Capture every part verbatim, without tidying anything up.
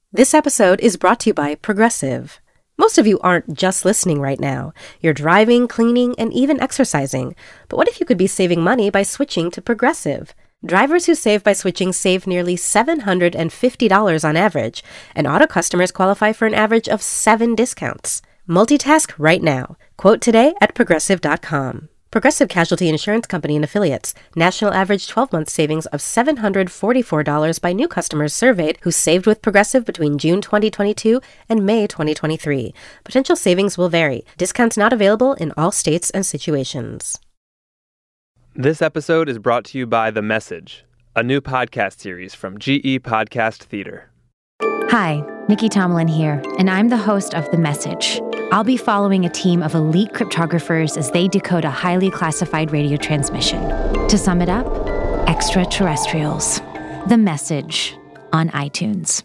This episode is brought to you by Progressive. Most of you aren't just listening right now. You're driving, cleaning, and even exercising. But what if you could be saving money by switching to Progressive? Drivers who save by switching save nearly seven hundred fifty dollars on average, and auto customers qualify for an average of seven discounts. Multitask right now. Quote today at progressive dot com. Progressive Casualty Insurance Company and Affiliates. National average twelve-month savings of seven hundred forty-four dollars by new customers surveyed who saved with Progressive between June twenty twenty-two and May twenty twenty-three. Potential savings will vary. Discounts not available in all states and situations. This episode is brought to you by The Message, a new podcast series from G E Podcast Theater. Hi, Nikki Tomlin here, and I'm the host of The Message. I'll be following a team of elite cryptographers as they decode a highly classified radio transmission. To sum it up, extraterrestrials. The Message on iTunes.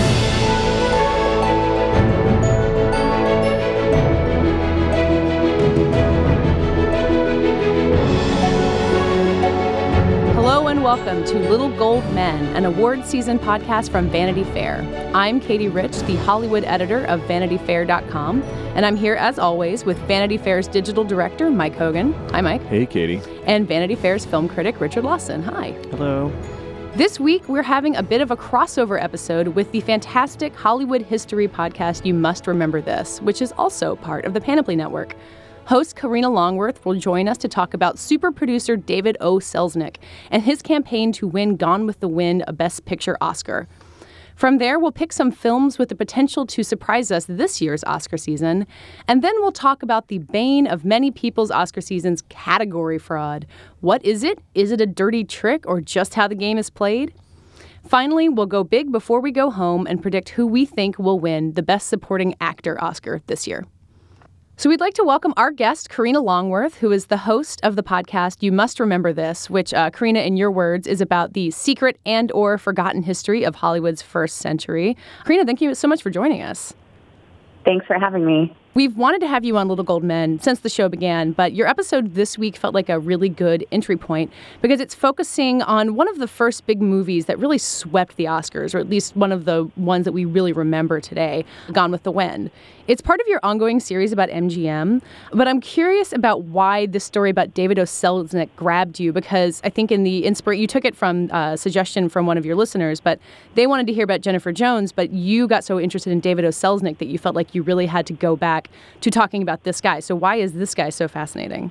Hello and welcome to Little Gold Men, an award season podcast from Vanity Fair. I'm Katie Rich, the Hollywood editor of vanity fair dot com, and I'm here as always with Vanity Fair's digital director, Mike Hogan. Hi, Mike. Hey, Katie. And Vanity Fair's film critic, Richard Lawson. Hi. Hello. This week, we're having a bit of a crossover episode with the fantastic Hollywood history podcast You Must Remember This, which is also part of the Panoply Network. Host Karina Longworth will join us to talk about super producer David O. Selznick and his campaign to win Gone with the Wind a Best Picture Oscar. From there, we'll pick some films with the potential to surprise us this year's Oscar season, and then we'll talk about the bane of many people's Oscar seasons, category fraud. What is it? Is it a dirty trick or just how the game is played? Finally, we'll go big before we go home and predict who we think will win the Best Supporting Actor Oscar this year. So we'd like to welcome our guest, Karina Longworth, who is the host of the podcast You Must Remember This, which, uh, Karina, in your words, is about the secret and or forgotten history of Hollywood's first century. Karina, thank you so much for joining us. Thanks for having me. We've wanted to have you on Little Gold Men since the show began, but your episode this week felt like a really good entry point because it's focusing on one of the first big movies that really swept the Oscars, or at least one of the ones that we really remember today, Gone with the Wind. It's part of your ongoing series about M G M, but I'm curious about why this story about David O. Selznick grabbed you, because I think in the inspir- you took it from a suggestion from one of your listeners, but they wanted to hear about Jennifer Jones, but you got so interested in David O. Selznick that you felt like you really had to go back to talking about this guy. So why is this guy so fascinating?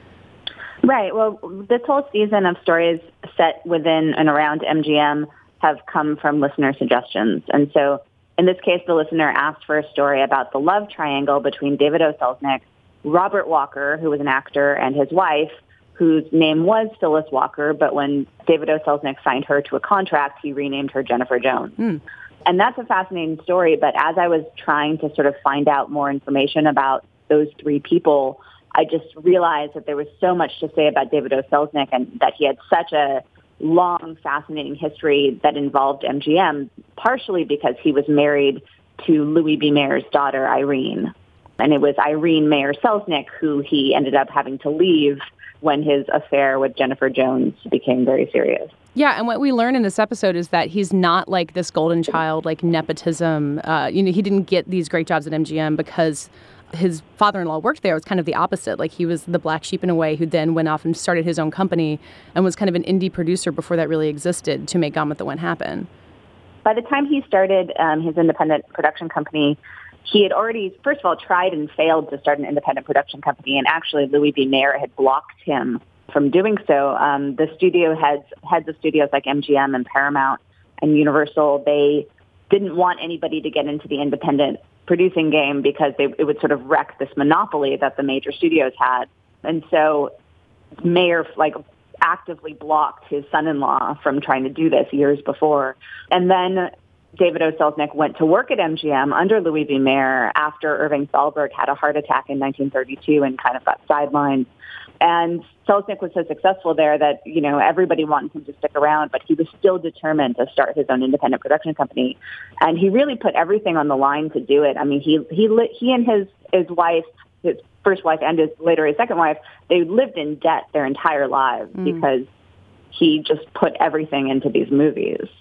Right. Well, this whole season of stories set within and around M G M have come from listener suggestions. And so in this case, the listener asked for a story about the love triangle between David O. Selznick, Robert Walker, who was an actor, and his wife, whose name was Phyllis Walker, but when David O. Selznick signed her to a contract, he renamed her Jennifer Jones. Mm. And that's a fascinating story, but as I was trying to sort of find out more information about those three people, I just realized that there was so much to say about David O. Selznick and that he had such a long, fascinating history that involved M G M, partially because he was married to Louis B. Mayer's daughter, Irene. And it was Irene Mayer Selznick who he ended up having to leave when his affair with Jennifer Jones became very serious. Yeah, and what we learn in this episode is that he's not like this golden child, like nepotism. Uh, you know, he didn't get these great jobs at M G M because his father-in-law worked there. It was kind of the opposite. Like, he was the black sheep in a way who then went off and started his own company and was kind of an indie producer before that really existed to make Gone with the Wind happen. By the time he started um, his independent production company, he had already, first of all, tried and failed to start an independent production company, and actually Louis B. Mayer had blocked him from doing so. Um, the studio heads, heads of studios like M G M and Paramount and Universal, they didn't want anybody to get into the independent producing game because they, it would sort of wreck this monopoly that the major studios had. And so Mayer, like, actively blocked his son-in-law from trying to do this years before. And then David O. Selznick went to work at M G M under Louis B. Mayer after Irving Thalberg had a heart attack in nineteen thirty-two and kind of got sidelined. And Selznick was so successful there that, you know, everybody wanted him to stick around, but he was still determined to start his own independent production company. And he really put everything on the line to do it. I mean, he he he and his, his wife, his first wife and his, later his second wife, they lived in debt their entire lives mm. because he just put everything into these movies.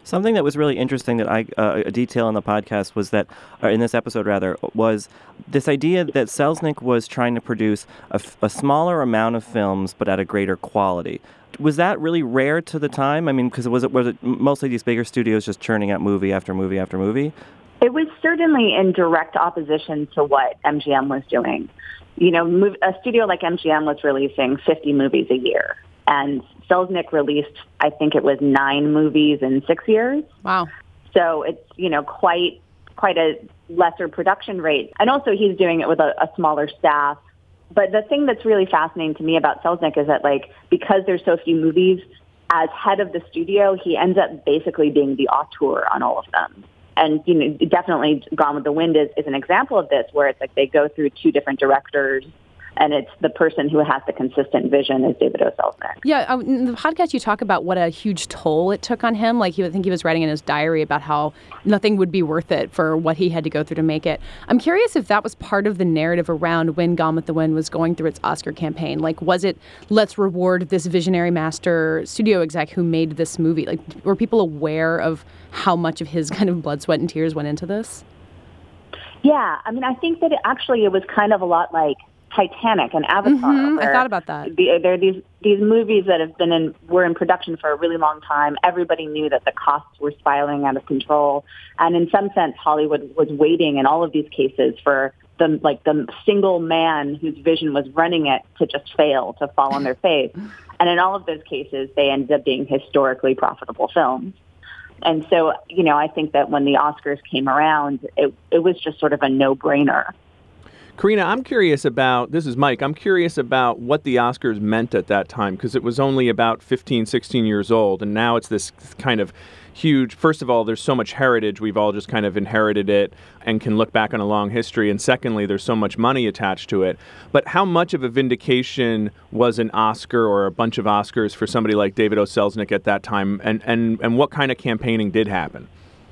Something that was really interesting that I, uh, a detail in the podcast was that, or in this episode rather, was this idea that Selznick was trying to produce a, f- a smaller amount of films but at a greater quality. Was that really rare to the time? I mean, because was it was it mostly these bigger studios just churning out movie after movie after movie? It was certainly in direct opposition to what M G M was doing. You know, mov- a studio like M G M was releasing fifty movies a year, and Selznick released, I think it was nine movies in six years. Wow. So it's, you know, quite quite a lesser production rate. And also he's doing it with a, a smaller staff. But the thing that's really fascinating to me about Selznick is that, like, because there's so few movies, as head of the studio, he ends up basically being the auteur on all of them. And, you know, definitely Gone with the Wind is, is an example of this, where it's like they go through two different directors, and it's the person who has the consistent vision is David O. Selznick. Yeah, in the podcast you talk about what a huge toll it took on him. Like, he, I think he was writing in his diary about how nothing would be worth it for what he had to go through to make it. I'm curious if that was part of the narrative around when Gone with the Wind was going through its Oscar campaign. Like, was it, let's reward this visionary master studio exec who made this movie? Like, were people aware of how much of his kind of blood, sweat, and tears went into this? Yeah, I mean, I think that it actually it was kind of a lot like Titanic and Avatar. Mm-hmm. I thought about that. The, there are these these movies that have been in were in production for a really long time. Everybody knew that the costs were spiraling out of control, and in some sense, Hollywood was waiting in all of these cases for the like the single man whose vision was running it to just fail, to fall on their face. And in all of those cases, they ended up being historically profitable films. And so, you know, I think that when the Oscars came around, it it was just sort of a no-brainer. Karina, I'm curious about, this is Mike, I'm curious about what the Oscars meant at that time, because it was only about fifteen, sixteen years old, and now it's this kind of huge, first of all, there's so much heritage, we've all just kind of inherited it and can look back on a long history, and secondly, there's so much money attached to it. But how much of a vindication was an Oscar or a bunch of Oscars for somebody like David O. Selznick at that time, and, and, and what kind of campaigning did happen?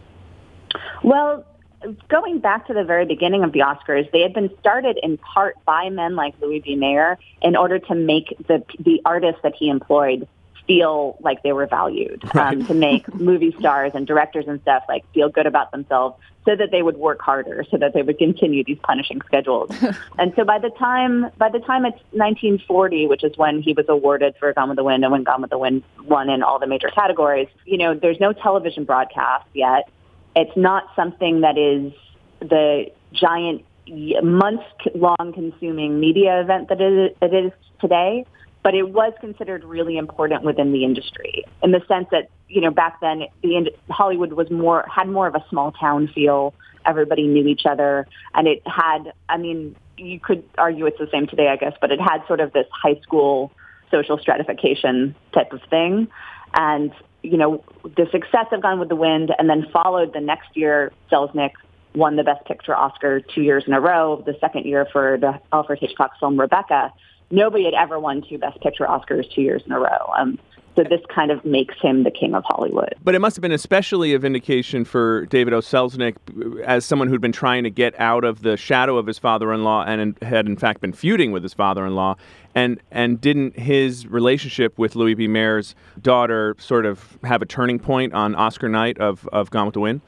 Well, going back to the very beginning of the Oscars, they had been started in part by men like Louis B. Mayer in order to make the the artists that he employed feel like they were valued, right. um, to make movie stars and directors and stuff like feel good about themselves so that they would work harder, so that they would continue these punishing schedules. And so by the time by the time it's nineteen forty, which is when he was awarded for Gone with the Wind and when Gone with the Wind won in all the major categories, you know, there's no television broadcast yet. It's not something that is the giant, months-long consuming media event that it is today, but it was considered really important within the industry in the sense that, you know, back then the Hollywood was more had more of a small town feel. Everybody knew each other, and it had, I mean, you could argue it's the same today, I guess, but it had sort of this high school social stratification type of thing. And you know, the success of Gone with the Wind, and then followed the next year, Selznick won the Best Picture Oscar two years in a row, the second year for the Alfred Hitchcock film Rebecca. Nobody had ever won two Best Picture Oscars two years in a row. Um, so this kind of makes him the king of Hollywood. But it must have been especially a vindication for David O. Selznick as someone who'd been trying to get out of the shadow of his father-in-law and had in fact been feuding with his father-in-law. And and didn't his relationship with Louis B. Mayer's daughter sort of have a turning point on Oscar night of, of Gone with the Wind?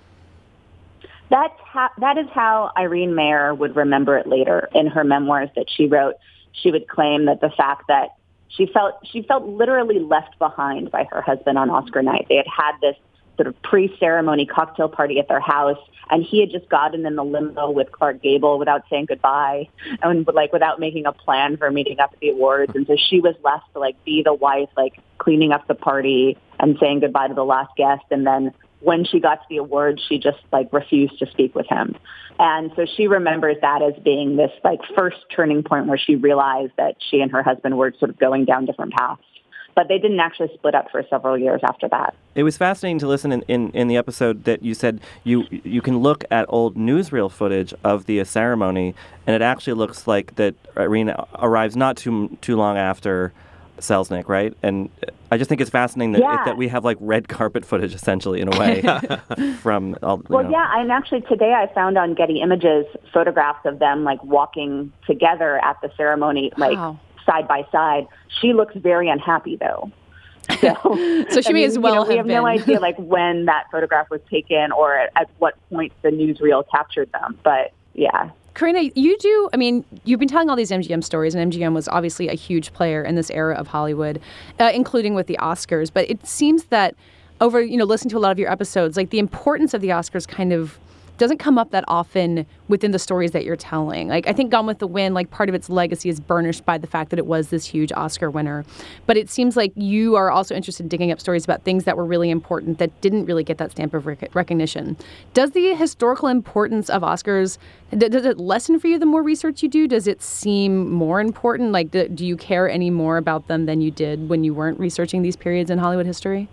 That's how, that is how Irene Mayer would remember it later in her memoirs that she wrote. She would claim that the fact that she felt she felt literally left behind by her husband on Oscar night. They had had this sort of pre-ceremony cocktail party at their house, and he had just gotten in the limo with Clark Gable without saying goodbye and like without making a plan for meeting up at the awards. And so she was left to like be the wife, like cleaning up the party and saying goodbye to the last guest. And then when she got to the awards, she just like refused to speak with him. And so she remembers that as being this like first turning point where she realized that she and her husband were sort of going down different paths. But they didn't actually split up for several years after that. It was fascinating to listen in, in, in the episode that you said you you can look at old newsreel footage of the ceremony, and it actually looks like that Irene arrives not too too long after Selznick, right? And I just think it's fascinating that, yeah. it, that we have like red carpet footage, essentially, in a way, from all. You well, know. yeah, and actually today I found on Getty Images photographs of them like walking together at the ceremony, like. Wow. Side by side. She looks very unhappy, though. So, so she I may mean, as well you know, have we have been. no idea like when that photograph was taken or at, at what point the newsreel captured them. But yeah. Karina, you do, I mean, you've been telling all these M G M stories, and M G M was obviously a huge player in this era of Hollywood, uh, including with the Oscars. But it seems that over, you know, listening to a lot of your episodes, like the importance of the Oscars kind of doesn't come up that often within the stories that you're telling. Like, I think Gone with the Wind, like part of its legacy is burnished by the fact that it was this huge Oscar winner. But it seems like you are also interested in digging up stories about things that were really important that didn't really get that stamp of rec- recognition. Does the historical importance of Oscars, d- does it lessen for you the more research you do? Does it seem more important? Like, do, do you care any more about them than you did when you weren't researching these periods in Hollywood history?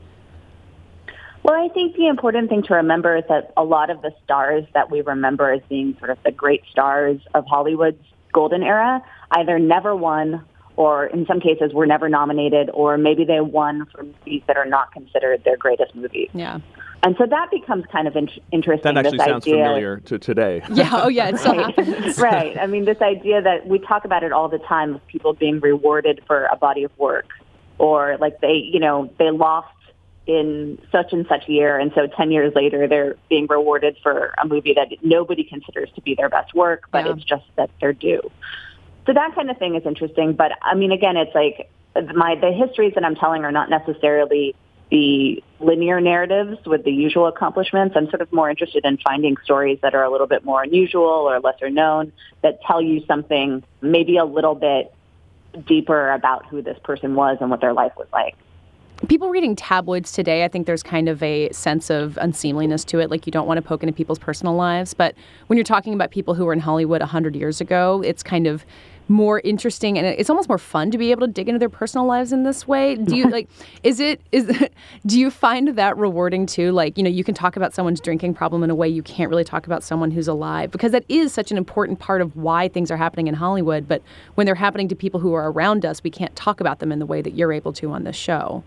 Well, I think the important thing to remember is that a lot of the stars that we remember as being sort of the great stars of Hollywood's golden era either never won or in some cases were never nominated, or maybe they won for movies that are not considered their greatest movies. Yeah. And so that becomes kind of in- interesting. That actually this sounds idea. familiar to today. Yeah, oh yeah, it still Right. happens. Right. I mean, this idea that we talk about it all the time of people being rewarded for a body of work, or like they, you know, they lost in such and such year, and so ten years later they're being rewarded for a movie that nobody considers to be their best work, but Yeah. it's just that they're due. So that kind of thing is interesting. But I mean, again, it's like my the histories that I'm telling are not necessarily the linear narratives with the usual accomplishments. I'm sort of more interested in finding stories that are a little bit more unusual or lesser known, that tell you something maybe a little bit deeper about who this person was and what their life was like. People reading tabloids today, I think there's kind of a sense of unseemliness to it. Like, you don't want to poke into people's personal lives. But when you're talking about people who were in Hollywood one hundred years ago, it's kind of more interesting, and it's almost more fun to be able to dig into their personal lives in this way. Do you like, is it, is, do you find that rewarding too? Like, you know, you can talk about someone's drinking problem in a way you can't really talk about someone who's alive, because that is such an important part of why things are happening in Hollywood. But when they're happening to people who are around us, we can't talk about them in the way that you're able to on this show.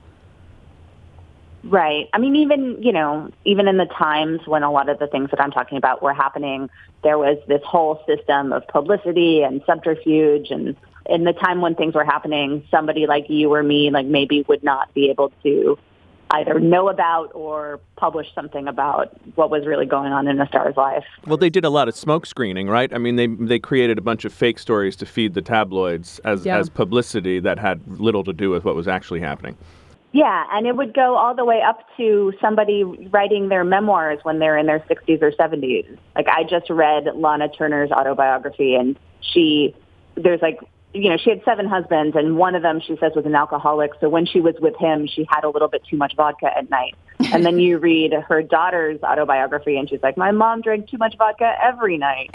Right. I mean, even, you know, even in the times when a lot of the things that I'm talking about were happening, there was this whole system of publicity and subterfuge. And in the time when things were happening, somebody like you or me, like maybe would not be able to either know about or publish something about what was really going on in a star's life. Well, they did a lot of smoke screening, right? I mean, they they created a bunch of fake stories to feed the tabloids as, Yeah. as publicity that had little to do with what was actually happening. Yeah, and it would go all the way up to somebody writing their memoirs when they're in their sixties or seventies. Like, I just read Lana Turner's autobiography, and she, there's like, you know, she had seven husbands, and one of them, she says, was an alcoholic. So when she was with him, she had a little bit too much vodka at night. And then you read her daughter's autobiography, and she's like, my mom drank too much vodka every night.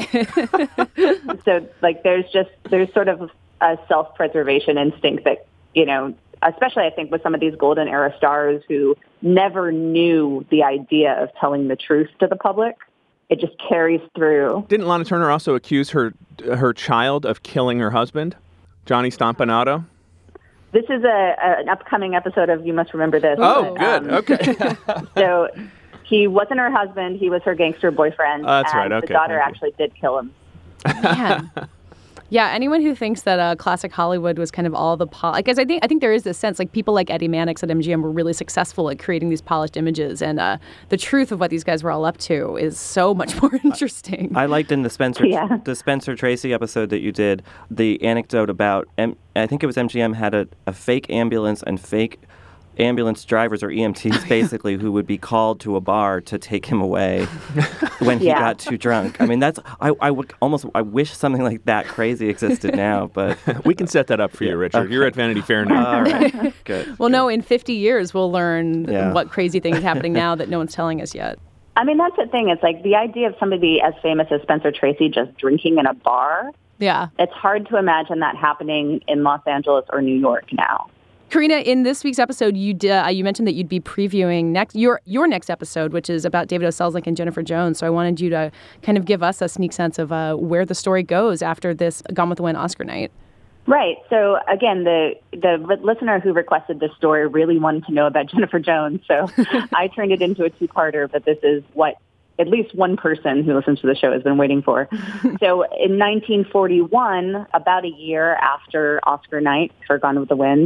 So, like, there's just, there's sort of a self-preservation instinct that, you know, especially I think with some of these golden era stars who never knew the idea of telling the truth to the public. It just carries through. Didn't Lana Turner also accuse her her child of killing her husband, Johnny Stompanato? This is a, a an upcoming episode of You Must Remember This. Oh, but, good. um, Okay. So he wasn't her husband. He was her gangster boyfriend. Oh, that's and right. Okay, the daughter thank you. actually did kill him. Man. Yeah, anyone who thinks that uh, classic Hollywood was kind of all the pol- because I think I think there is this sense like people like Eddie Mannix at M G M were really successful at creating these polished images, and uh, the truth of what these guys were all up to is so much more interesting. I liked in the Spencer Yeah. the Spencer Tracy episode that you did the anecdote about M- I think it was M G M had a, a fake ambulance and fake ambulance drivers or E M Ts basically who would be called to a bar to take him away when he Yeah. got too drunk. I mean, that's I, I would almost I wish something like that crazy existed now, but We can set that up for you, Richard. You're at Vanity Fair now. all right, good. well, no, in fifty years we'll learn Yeah. what crazy things are happening now that no one's telling us yet. I mean, that's the thing. It's like the idea of somebody as famous as Spencer Tracy just drinking in a bar. Yeah. It's hard to imagine that happening in Los Angeles or New York now. Karina, in this week's episode, you d- uh, you mentioned that you'd be previewing next your your next episode, which is about David O. Selznick and Jennifer Jones. So I wanted you to kind of give us a sneak sense of uh, where the story goes after this Gone with the Wind Oscar night. Right. So again, the the listener who requested this story really wanted to know about Jennifer Jones. So I turned it into a two-parter, but this is what at least one person who listens to the show has been waiting for. So in nineteen forty-one, about a year after Oscar night for Gone with the Wind,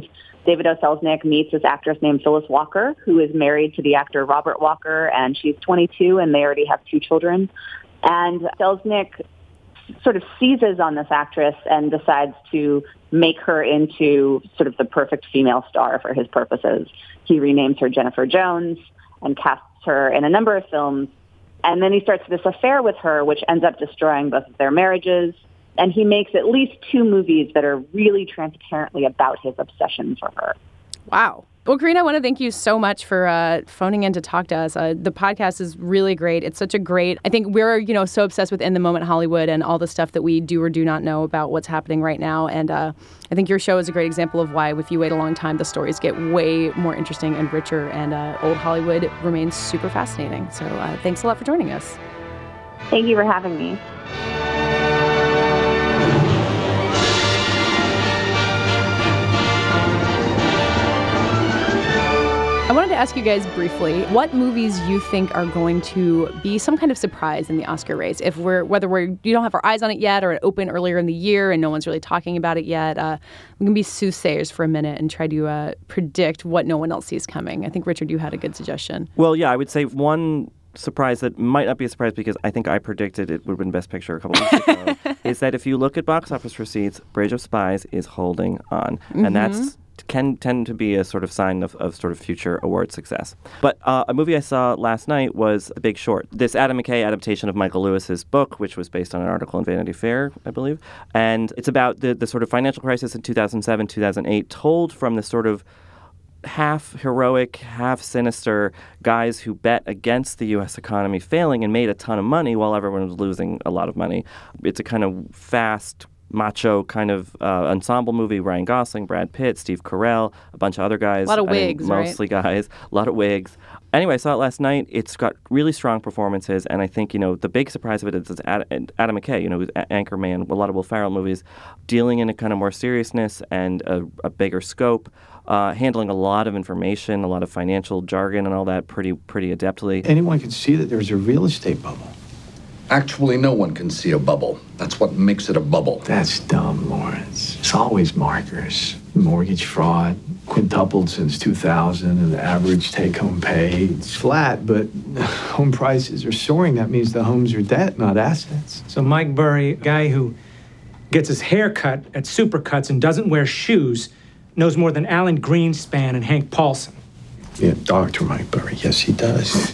David O. Selznick meets this actress named Phyllis Walker, who is married to the actor Robert Walker, and she's twenty-two, and they already have two children. And Selznick sort of seizes on this actress and decides to make her into sort of the perfect female star for his purposes. He renames her Jennifer Jones and casts her in a number of films. And then he starts this affair with her, which ends up destroying both of their marriages. And he makes at least two movies that are really transparently about his obsession for her. Wow. Well, Karina, I want to thank you so much for uh, phoning in to talk to us. Uh, the podcast is really great. It's such a great, I think we're, you know, so obsessed with in the moment Hollywood and all the stuff that we do or do not know about what's happening right now. And uh, I think your show is a great example of why, if you wait a long time, the stories get way more interesting and richer, and uh, old Hollywood remains super fascinating. So uh, thanks a lot for joining us. Thank you for having me. I wanted to ask you guys briefly what movies you think are going to be some kind of surprise in the Oscar race. If we're whether we're you don't have our eyes on it yet, or it opened earlier in the year and no one's really talking about it yet, uh, we can be soothsayers for a minute and try to uh, predict what no one else sees coming. I think Richard, you had a good suggestion. Well, yeah, I would say one surprise that might not be a surprise because I think I predicted it would have been Best Picture a couple of weeks ago is that if you look at box office receipts, Bridge of Spies is holding on, mm-hmm. and that's can tend to be a sort of sign of, of sort of future award success. But uh, a movie I saw last night was The Big Short, this Adam McKay adaptation of Michael Lewis's book, which was based on an article in Vanity Fair, I believe. And it's about the, the sort of financial crisis in two thousand seven, two thousand eight, told from the sort of half heroic, half sinister guys who bet against the U S economy failing and made a ton of money while everyone was losing a lot of money. It's a kind of fast, macho kind of uh, ensemble movie. Ryan Gosling, Brad Pitt, Steve Carell, a bunch of other guys. A lot of I wigs, think mostly right? guys. A lot of wigs. Anyway, I saw it last night. It's got really strong performances, and I think, you know, the big surprise of it is it's Adam, Adam McKay, you know, who's Anchorman, a lot of Will Ferrell movies, dealing in a kind of more seriousness and a, a bigger scope, uh, handling a lot of information, a lot of financial jargon and all that pretty pretty adeptly. Anyone can see that there's a real estate bubble. Actually, no one can see a bubble. That's what makes it a bubble. That's dumb, Lawrence. It's always markers. Mortgage fraud, quintupled since two thousand, and the average take-home pay, it's flat, but home prices are soaring. That means the homes are debt, not assets. So Mike Burry, a guy who gets his hair cut at Supercuts and doesn't wear shoes, knows more than Alan Greenspan and Hank Paulson. Yeah, Doctor Mike Burry, yes, he does.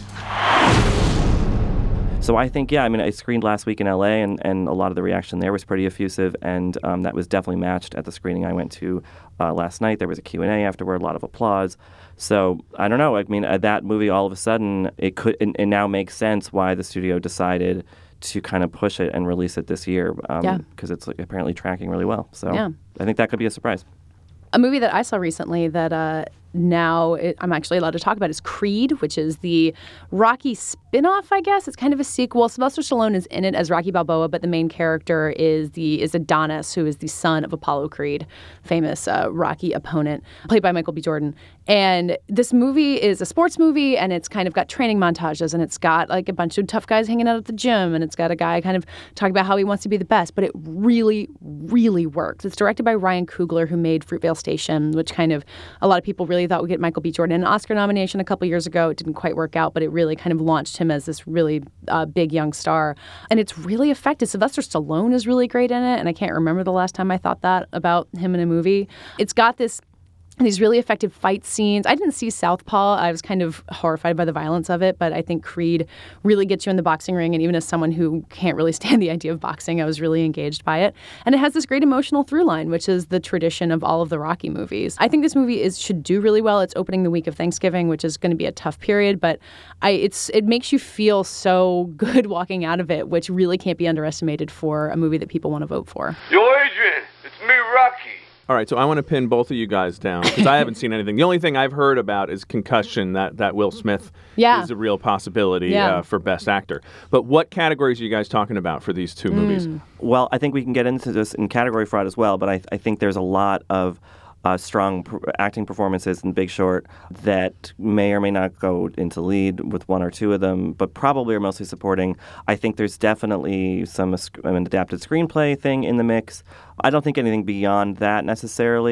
So I think, yeah, I mean, I screened last week in L A, and, and a lot of the reaction there was pretty effusive, and um, that was definitely matched at the screening I went to uh, last night. There was a Q and A afterward, a lot of applause. So I don't know. I mean, uh, that movie, all of a sudden, it could it, it now makes sense why the studio decided to kind of push it and release it this year, um, yeah. because it's like, apparently tracking really well. So yeah. I think that could be a surprise. A movie that I saw recently that uh, now it, I'm actually allowed to talk about is Creed, which is the Rocky spin-off, I guess. It's kind of a sequel. Sylvester Stallone is in it as Rocky Balboa, but the main character is the is Adonis, who is the son of Apollo Creed, famous uh, Rocky opponent, played by Michael B. Jordan. And this movie is a sports movie, and it's kind of got training montages, and it's got like a bunch of tough guys hanging out at the gym, and it's got a guy kind of talking about how he wants to be the best, but it really, really works. It's directed by Ryan Coogler, who made Fruitvale Station, which kind of a lot of people really thought would get Michael B. Jordan an Oscar nomination a couple years ago. It didn't quite work out, but it really kind of launched him as this really uh, big young star. And it's really effective. Sylvester Stallone is really great in it, and I can't remember the last time I thought that about him in a movie. It's got this these really effective fight scenes. I didn't see Southpaw. I was kind of horrified by the violence of it, but I think Creed really gets you in the boxing ring, and even as someone who can't really stand the idea of boxing, I was really engaged by it. And it has this great emotional through line, which is the tradition of all of the Rocky movies. I think this movie is should do really well. It's opening the week of Thanksgiving, which is going to be a tough period, but I it's it makes you feel so good walking out of it, which really can't be underestimated for a movie that people want to vote for. Yo, Adrian, it's me, Rocky. All right, so I want to pin both of you guys down because I haven't seen anything. The only thing I've heard about is Concussion, that, that Will Smith yeah. is a real possibility yeah. uh, for Best Actor. But what categories are you guys talking about for these two mm. movies? Well, I think we can get into this in category fraud as well, but I, I think there's a lot of uh, strong pr- acting performances in Big Short that may or may not go into lead with one or two of them, but probably are mostly supporting. I think there's definitely some an adapted screenplay thing in the mix. I don't think anything beyond that necessarily,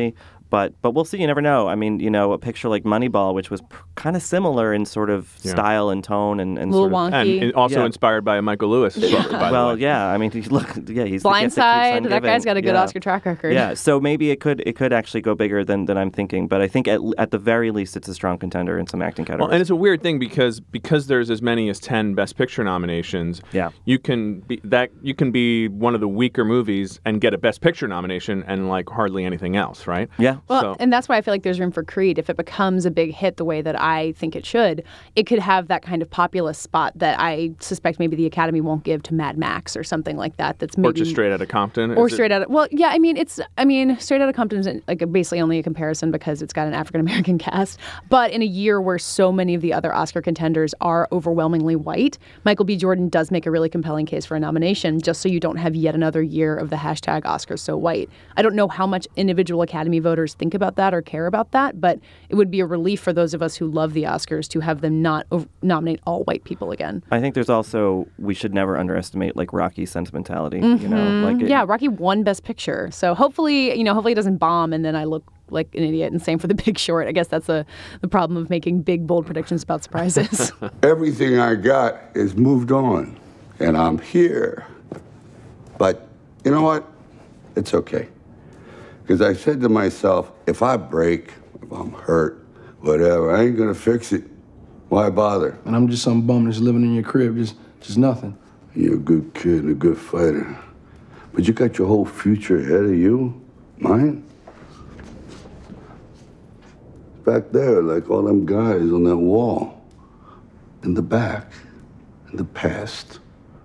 but but we'll see. You never know. I mean, you know, a picture like Moneyball, which was pr- kind of similar in sort of Yeah. style and tone, and, and A little sort of, wonky. And also Yeah. inspired by a Michael Lewis book, by well, the way. yeah. I mean, he- look, yeah, he's the gift that keeps Blindside. on That giving. guy's got a good Yeah. Oscar track record. Yeah, so maybe it could it could actually go bigger than, than I'm thinking, but I think at at the very least it's a strong contender in some acting categories. Well, and it's a weird thing because because there's as many as ten Best Picture nominations. Yeah. you can be that you can be one of the weaker movies and get a Best Picture nomination and like hardly anything else, right? Yeah. Well, So- and that's why I feel like there's room for Creed. If it becomes a big hit the way that I think it should, it could have that kind of populist spot that I suspect maybe the Academy won't give to Mad Max or something like that. That's maybe Or just Straight Outta Compton. or Is it- Straight Outta. Well, yeah, I mean, it's. I mean, Straight Outta Compton is like a, basically only a comparison because it's got an African American cast. But in a year where so many of the other Oscar contenders are overwhelmingly white, Michael B. Jordan does make a really compelling case for a nomination. Just so you don't have yet another year of the hashtag Oscars so white. I don't know how much individual Academy voters think about that or care about that, but it would be a relief for those of us who love the Oscars to have them not ov- nominate all white people again. I think there's also we should never underestimate like Rocky's sentimentality. You know, like it, Yeah, Rocky won Best Picture. So hopefully, you know, hopefully it doesn't bomb and then I look like an idiot. And same for The Big Short. I guess that's a, the problem of making big, bold predictions about surprises. Everything I got is moved on, and I'm here. But you know what? It's okay. Because I said to myself, if I break, if I'm hurt, whatever, I ain't gonna fix it. Why bother? And I'm just some bum that's living in your crib, just just nothing. You're a good kid and a good fighter. But you got your whole future ahead of you. Mine? Back there, like all them guys on that wall. In the back. In the past.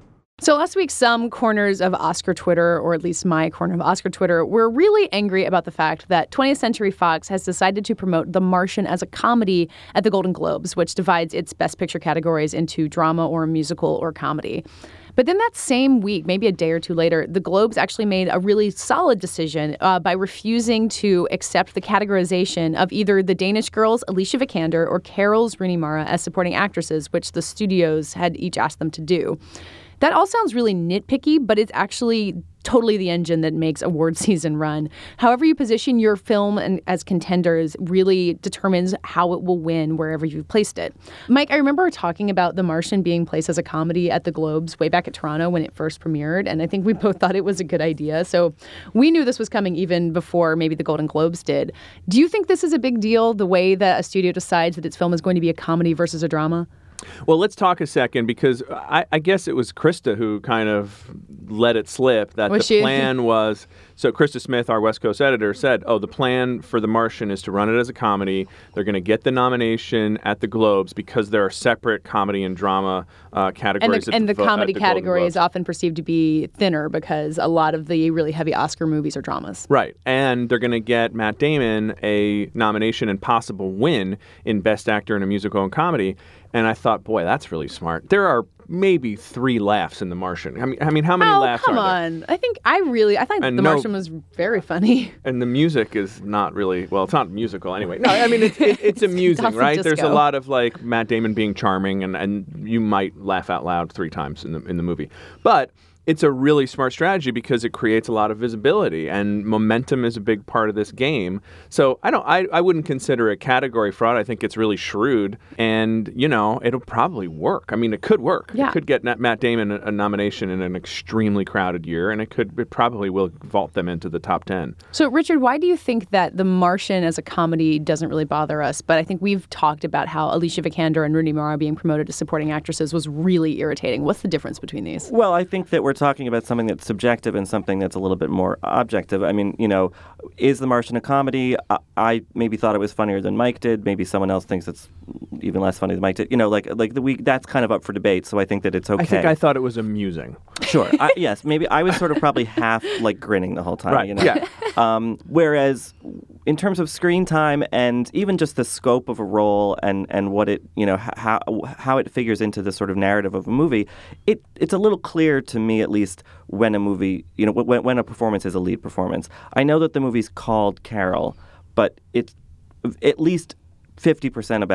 So last week, some corners of Oscar Twitter, or at least my corner of Oscar Twitter, were really angry about the fact that twentieth Century Fox has decided to promote The Martian as a comedy at the Golden Globes, which divides its Best Picture categories into drama or musical or comedy. But then that same week, maybe a day or two later, the Globes actually made a really solid decision uh, by refusing to accept the categorization of either the Danish Girls, Alicia Vikander, or Carol's Rooney Mara as supporting actresses, which the studios had each asked them to do. That all sounds really nitpicky, but it's actually totally the engine that makes award season run. However you position your film and as contenders really determines how it will win wherever you've placed it. Mike, I remember talking about The Martian being placed as a comedy at the Globes way back at Toronto when it first premiered, and I think we both thought it was a good idea. So we knew this was coming even before maybe the Golden Globes did. Do you think this is a big deal, the way that a studio decides that its film is going to be a comedy versus a drama? Well, let's talk a second because I, I guess it was Krista who kind of let it slip that Was the she? plan was. So Krista Smith, our West Coast editor, said, oh, the plan for The Martian is to run it as a comedy. They're going to get the nomination at the Globes because there are separate comedy and drama uh, And categories. the, at and the vo- at comedy the Golden category is Globes. often perceived to be thinner because a lot of the really heavy Oscar movies are dramas. Right. And they're going to get Matt Damon a nomination and possible win in Best Actor in a Musical and Comedy. And I thought, boy, that's really smart. There are maybe three laughs in The Martian. I mean, I mean, how many oh, laughs come are there? on. I think I really, I think And The no- Martian was very funny. And the music is not really, well, it's not musical anyway. No, I mean, it's, it, it's amusing, Dawson right? There's a Disco. lot of like Matt Damon being charming and, and you might laugh out loud three times in the in the movie. But it's a really smart strategy because it creates a lot of visibility and momentum is a big part of this game. So I don't, I, I wouldn't consider it category fraud. I think it's really shrewd and, you know, it'll probably work. I mean, it could work. Yeah. It could get Na- Matt Damon a, a nomination in an extremely crowded year and it could, it probably will vault them into the top ten. So, Richard, why do you think that The Martian as a comedy doesn't really bother us? But I think we've talked about how Alicia Vikander and Rooney Mara being promoted as supporting actresses was really irritating. What's the difference between these? Well, I think that we're talking about something that's subjective and something that's a little bit more objective. I mean, you know, is The Martian a comedy? I, I maybe thought it was funnier than Mike did. Maybe someone else thinks it's even less funny than Mike did. You know, like like the week that's kind of up for debate. So I think that it's okay. I think I thought it was amusing. Sure. I, yes. Maybe I was sort of probably half like grinning the whole time. Right, You know? yeah. Um, whereas in terms of screen time and even just the scope of a role and, and what it, you know, h- how how it figures into the sort of narrative of a movie, it it's a little clear to me at least when a movie, you know, when, when a performance is a lead performance. I know that the movie's called Carol, but it's at least fifty percent about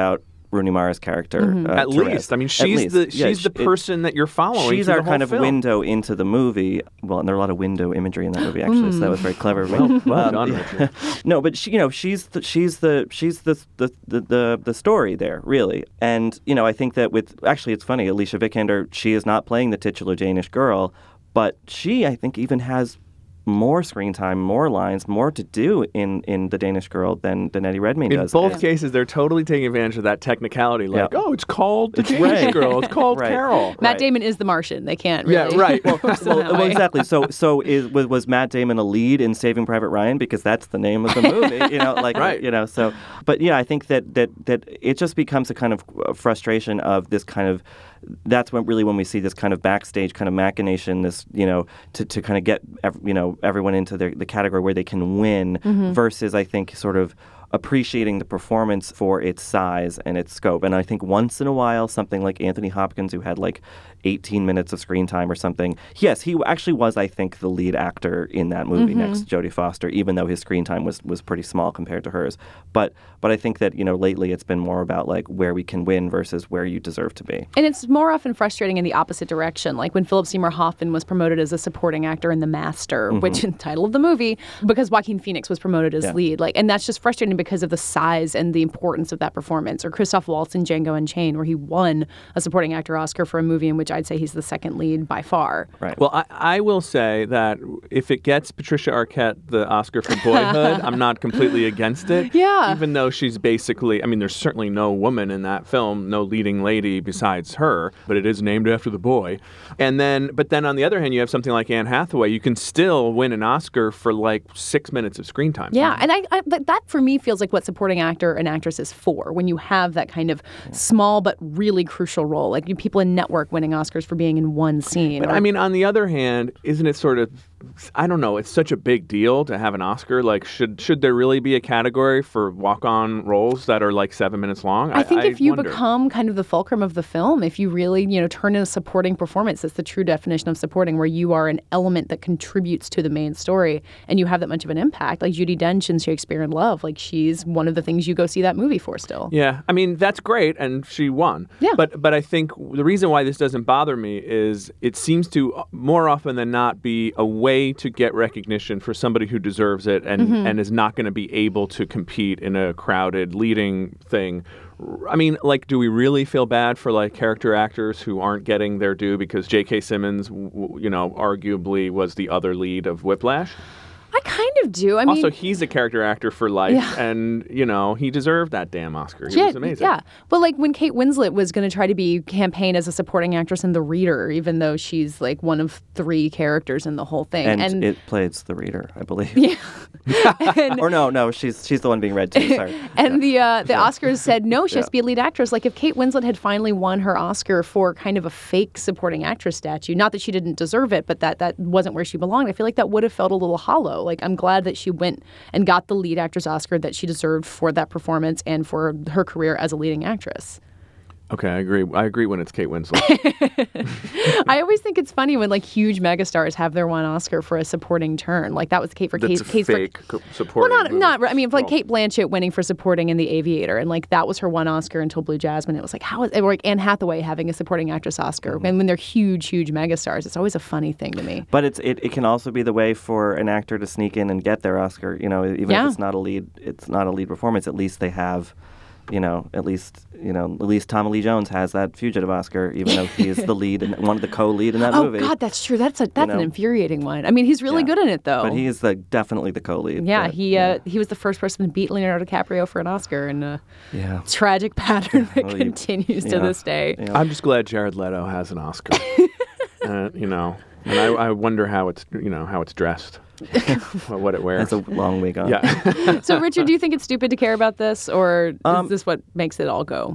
Rooney Mara's character. Mm-hmm. Uh, At Therese. least. I mean, At she's least. the she's Yeah, the person it, that you're following. She's through our the whole kind of film. window into the movie. Well, and there are a lot of window imagery in that movie, actually, so that was very clever. Well, well Um, done, yeah. Richard. No, but she, you know, she's the, she's the she's the the, the the the story there, really. And you know, I think that with actually, it's funny. Alicia Vikander, she is not playing the titular Danish girl, but she, I think, even has more screen time, more lines, more to do in, in The Danish Girl than, than Eddie Redmayne In does. both And- cases, they're totally taking advantage of that technicality. Like, Yeah. oh, it's called The It's Danish right. Girl. It's called Right. Carol. Matt Right. Damon is the Martian. They can't Yeah, really. right. force him Well, that well, way. exactly. So, so is was, was Matt Damon a lead in Saving Private Ryan because that's the name of the movie? You know, like Right. you know. So, but yeah, I think that that that it just becomes a kind of frustration of this kind of. That's when really when we see this kind of backstage kind of machination, this you know to, to kind of get ev- you know everyone into their, the category where they can win Mm-hmm. versus I think sort of appreciating the performance for its size and its scope. And I think once in a while, something like Anthony Hopkins, who had like eighteen minutes of screen time or something, yes, he actually was, I think, the lead actor in that movie Mm-hmm. next to Jodie Foster, even though his screen time was, was pretty small compared to hers. But but I think that, you know, lately it's been more about like where we can win versus where you deserve to be. And it's more often frustrating in the opposite direction, like when Philip Seymour Hoffman was promoted as a supporting actor in The Master, Mm-hmm. which is the title of the movie, because Joaquin Phoenix was promoted as Yeah. lead. Like, and that's just frustrating because of the size and the importance of that performance. Or Christoph Waltz in Django Unchained, where he won a supporting actor Oscar for a movie in which I'd say he's the second lead by far. Right. Well, I, I will say that if it gets Patricia Arquette the Oscar for Boyhood, I'm not completely against it. Yeah. Even though she's basically, I mean, there's certainly no woman in that film, no leading lady besides her, but it is named after the boy. And then, but then on the other hand, you have something like Anne Hathaway. You can still win an Oscar for like six minutes of screen time. Yeah, and I, I but that for me feels like what supporting actor and actress is for. When you have that kind of small but really crucial role, like you people in Network winning Oscars for being in one scene. But or- I mean, on the other hand, isn't it sort of, I don't know, it's such a big deal to have an Oscar. Like, should should there really be a category for walk-on roles that are like seven minutes long? I think if you wonder. become kind of the fulcrum of the film, if you really, you know, turn in a supporting performance, that's the true definition of supporting, where you are an element that contributes to the main story and you have that much of an impact. Like Judi Dench in Shakespeare in Love, like she's one of the things you go see that movie for still. Yeah, I mean, that's great, and she won. Yeah. But but I think the reason why this doesn't bother me is it seems to, uh, more often than not, be a way to get recognition for somebody who deserves it and, Mm-hmm. and is not going to be able to compete in a crowded leading thing. I mean, like, do we really feel bad for, like, character actors who aren't getting their due because J K. Simmons, w- w- you know, arguably was the other lead of Whiplash? I kind of do. I mean, Also, he's a character actor for life, Yeah. and, you know, he deserved that damn Oscar. He yeah, was amazing. yeah. But like when Kate Winslet was going to try to be campaign as a supporting actress in The Reader, even though she's like one of three characters in the whole thing. And, it plays the reader, I believe. Yeah. and, Or no, no, she's she's the one being read too. Sorry. and the uh, the Oscars said no, she has Yeah. to be a lead actress. Like if Kate Winslet had finally won her Oscar for kind of a fake supporting actress statue, not that she didn't deserve it, but that that wasn't where she belonged. I feel like that would have felt a little hollow. Like I'm glad that she went and got the lead actress Oscar that she deserved for that performance and for her career as a leading actress. Okay, I agree. I agree when it's Kate Winslet. I always think it's funny when like huge megastars have their one Oscar for a supporting turn. Like that was the case for That's Kate. a Case fake for, co- supporting. Well, not movie. not. I mean, like Well, Kate Blanchett winning for supporting in The Aviator, and like that was her one Oscar until Blue Jasmine. It was like how is or like Anne Hathaway having a supporting actress Oscar, Mm-hmm. and when they're huge, huge megastars, it's always a funny thing to me. But it's it, it can also be the way for an actor to sneak in and get their Oscar. You know, even Yeah. if it's not a lead, it's not a lead performance. At least they have, you know, at least you know, at least Tommy Lee Jones has that Fugitive Oscar, even though he is the lead and one of the co-lead in that Oh movie. God, that's true. That's a that's an know. infuriating one. I mean, he's really Yeah. good in it though. But he is the definitely the co-lead. yeah, but, he uh, he was the first person to beat Leonardo DiCaprio for an Oscar, and a yeah. tragic pattern that Well, you- continues to yeah. this day. Yeah. I'm just glad Jared Leto has an Oscar. uh, you know, and I, I wonder how it's you know how it's dressed, or what it wears. That's a long week on. yeah. So, Richard, do you think it's stupid to care about this, or Um, is this what makes it all go?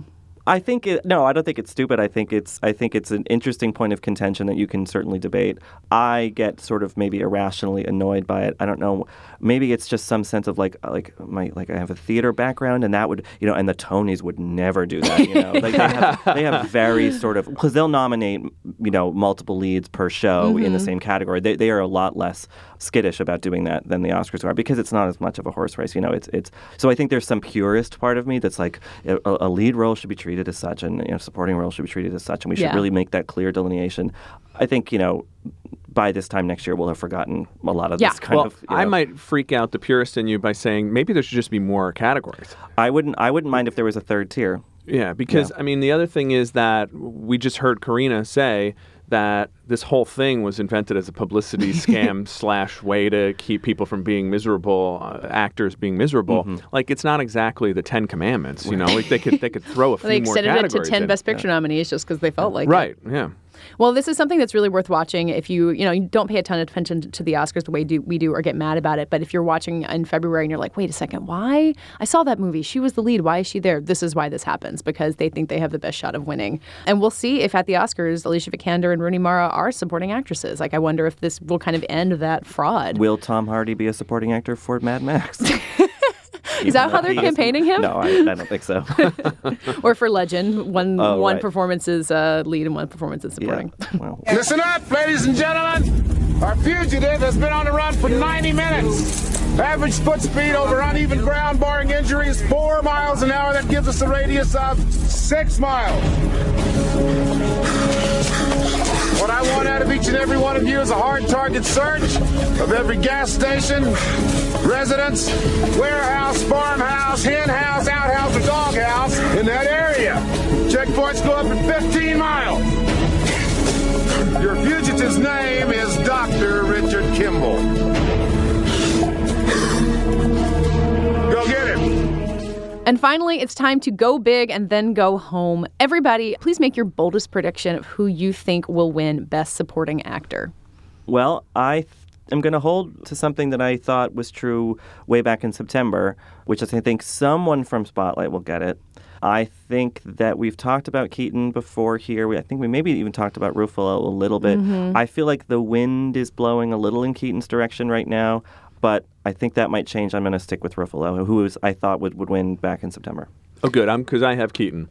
I think it, no, I don't think it's stupid. I think it's I think it's an interesting point of contention that you can certainly debate. I get sort of maybe irrationally annoyed by it. I don't know. Maybe it's just some sense of like like my like I have a theater background, and that would you know, and the Tonys would never do that. You know, like they have they have very sort of because they'll nominate you know multiple leads per show mm-hmm. in the same category. They they are a lot less skittish about doing that than the Oscars are because it's not as much of a horse race. You know, it's it's so I think there's some purist part of me that's like a, a lead role should be treated as such, and you know, supporting role should be treated as such, and we should yeah. really make that clear delineation. I think you know. By this time next year, we'll have forgotten a lot of yeah. this kind well, of. You know. I might freak out the purist in you by saying maybe there should just be more categories. I wouldn't. I wouldn't mind if there was a third tier. Yeah, because yeah. I mean, the other thing is that we just heard Karina say that this whole thing was invented as a publicity scam slash way to keep people from being miserable, uh, actors being miserable. Mm-hmm. Like it's not exactly the Ten Commandments, you know. Like they could they could throw a few they more extended categories it to ten in. Best Picture yeah. nominees just because they felt like right. it. Right. Yeah. Well, this is something that's really worth watching if you, you know, you don't pay a ton of attention to the Oscars the way do, we do or get mad about it. But if you're watching in February and you're like, wait a second, why? I saw that movie. She was the lead. Why is she there? This is why this happens, because they think they have the best shot of winning. And we'll see if at the Oscars, Alicia Vikander and Rooney Mara are supporting actresses. Like, I wonder if this will kind of end that fraud. Will Tom Hardy be a supporting actor for Mad Max? Is that how they're campaigning him? No, I, I don't think so. Or for Legend, one oh, one right. performance is uh, lead and one performance is supporting. Yeah. Well. Listen up, ladies and gentlemen. Our fugitive has been on the run for ninety minutes. Average foot speed over uneven ground, barring injuries, four miles an hour. That gives us a radius of six miles. What I want out of each and every one of you is a hard target search of every gas station, residence, warehouse, farmhouse, hen house, outhouse, or doghouse in that area. Checkpoints go up at fifteen miles. Your fugitive's name is Doctor Richard Kimball. Go get him. And finally, it's time to go big and then go home. Everybody, please make your boldest prediction of who you think will win Best Supporting Actor. Well, I th- am going to hold to something that I thought was true way back in September, which is I think someone from Spotlight will get it. I think that we've talked about Keaton before here. We, I think we maybe even talked about Ruffalo a little bit. Mm-hmm. I feel like the wind is blowing a little in Keaton's direction right now, but I think that might change. I'm going to stick with Ruffalo, who is, I thought would, would win back in September. Oh, good. I'm because I have Keaton.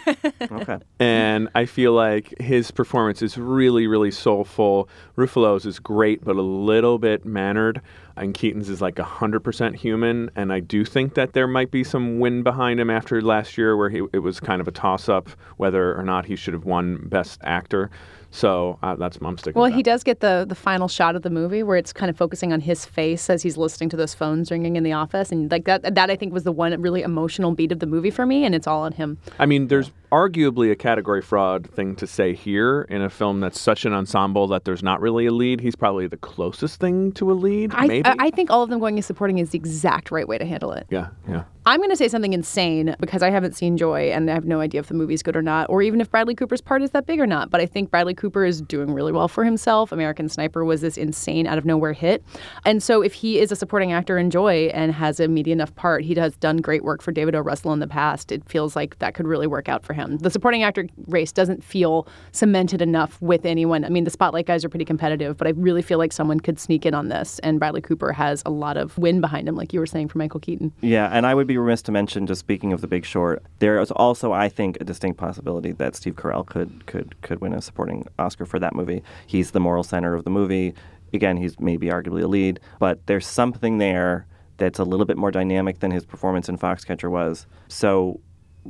Okay. And I feel like his performance is really, really soulful. Ruffalo's is great, but a little bit mannered. And Keaton's is like one hundred percent human. And I do think that there might be some wind behind him after last year where he, it was kind of a toss-up whether or not he should have won Best Actor. So uh, that's I'm sticking Well, with that. he does get the, the final shot of the movie where it's kind of focusing on his face as he's listening to those phones ringing in the office. And like that, that I think was the one really emotional beat of the movie for me. And it's all on him. I mean, there's arguably a category fraud thing to say here in a film that's such an ensemble that there's not really a lead. He's probably the closest thing to a lead, I, maybe. I, I think all of them going as supporting is the exact right way to handle it. Yeah, yeah. I'm going to say something insane because I haven't seen Joy and I have no idea if the movie's good or not, or even if Bradley Cooper's part is that big or not. But I think Bradley Cooper is doing really well for himself. American Sniper was this insane out of nowhere hit. And so if he is a supporting actor in Joy and has a meaty enough part, he has done great work for David O. Russell in the past. It feels like that could really work out for him. The supporting actor race doesn't feel cemented enough with anyone. I mean, the Spotlight guys are pretty competitive, but I really feel like someone could sneak in on this. And Bradley Cooper has a lot of wind behind him, like you were saying for Michael Keaton. Yeah, and I would be remiss to mention, just speaking of The Big Short, there is also, I think, a distinct possibility that Steve Carell could could could win a supporting Oscar for that movie. He's the moral center of the movie. Again, he's maybe arguably a lead, but there's something there that's a little bit more dynamic than his performance in Foxcatcher was. So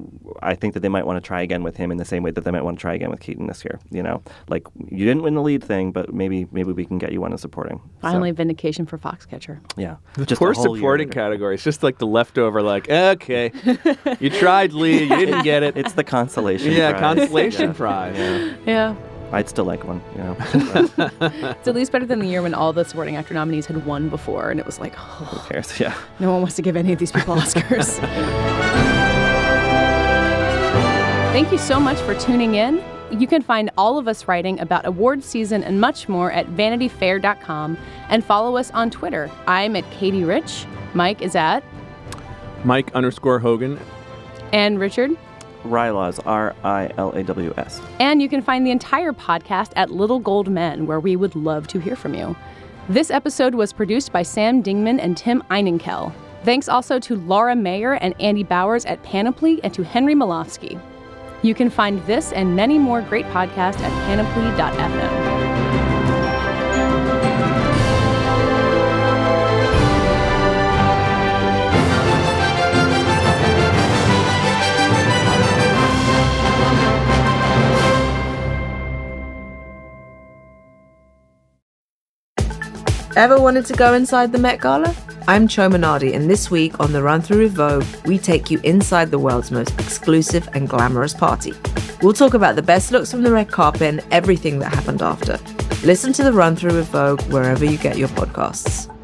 I think that they might want to try again with him in the same way that they might want to try again with Keaton this year. You know, like you didn't win the lead thing, but maybe maybe we can get you one in supporting. Finally, so. Vindication for Foxcatcher. Yeah, the just poor supporting category. It's just like the leftover. Like, okay, you tried lead, you didn't get it. It's the consolation. Yeah, prize. consolation yeah. prize. Yeah. yeah. I'd still like one, you know. It's at least better than the year when all the supporting actor nominees had won before, and it was like, oh, who cares? Yeah. No one wants to give any of these people Oscars. Thank you so much for tuning in. You can find all of us writing about awards season and much more at vanity fair dot com and follow us on Twitter. I'm at Katie Rich. Mike is at Mike underscore Hogan. And Richard? Rilaws, R I L A W S. And you can find the entire podcast at Little Gold Men, where we would love to hear from you. This episode was produced by Sam Dingman and Tim Einenkel. Thanks also to Laura Mayer and Andy Bowers at Panoply and to Henry Malofsky. You can find this and many more great podcasts at panoply dot f m. Ever wanted to go inside the Met Gala? I'm Cho Minardi, and this week on The Run Through with Vogue, we take you inside the world's most exclusive and glamorous party. We'll talk about the best looks from the red carpet and everything that happened after. Listen to The Run Through with Vogue wherever you get your podcasts.